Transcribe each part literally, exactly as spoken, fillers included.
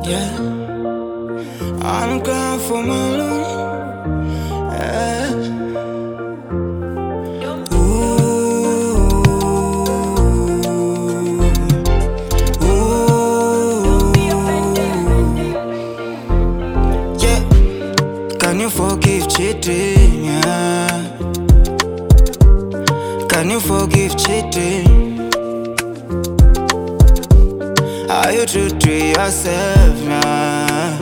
Yeah, I'm crying for my love. Yeah. Ooh, ooh. Yeah, can you forgive cheating? Yeah. Can you forgive cheating? Are you true to yourself now?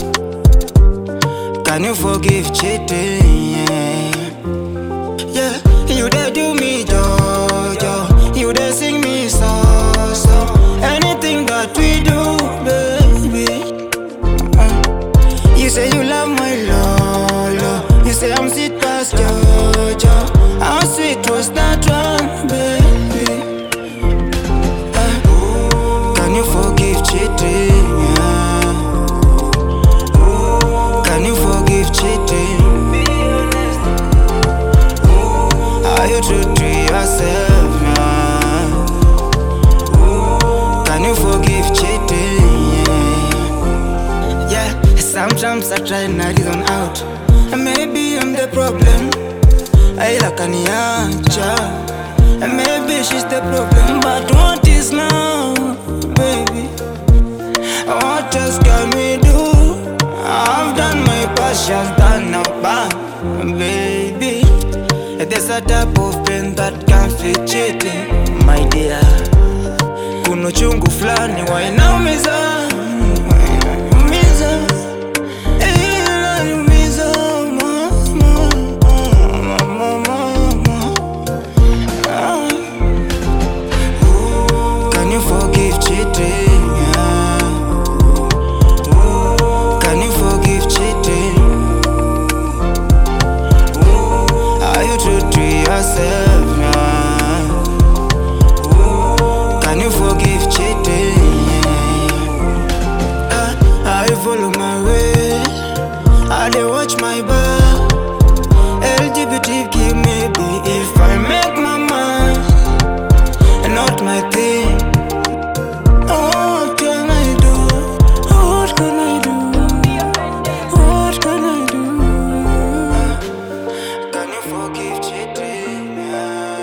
Can you forgive cheating? Yeah, yeah. You dare do me jojo, you dare sing me so so. Anything that we do, baby. uh, You say you love my lolo, you say I'm sweet past jojo. How sweet was that one, baby? Can you forgive cheating? Yeah. Can you forgive cheating? Are you true to yourself now? Can you forgive cheating? Yeah, yeah. Sometimes I try not reason out, and maybe I'm the problem. I like Aniacha, and maybe she's the problem. But what is now, baby? What else can we do? I've done my part, she's done now, bad, baby. There's a type of pain that can't fit cheating, my dear. Kuno chungu flani wainaumiza, wainaumiza, eh, inaumiza, mama, mama, mama. Ah. Can you forgive cheating? Yeah. Can you forgive cheating? Are you true to yourself now? Can you forgive cheating? Yeah. uh, I follow my way, I dey watch my back. L G B T Q maybe if I make my mind, and not my thing. What can I do? What can I do? What can I do? Can you forgive cheating? Yeah.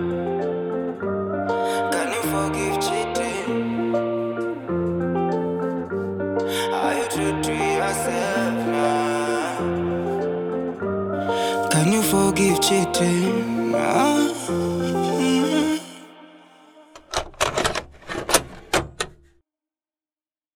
Can you forgive cheating? Are you true to yourself now? Can you forgive cheating? Ah.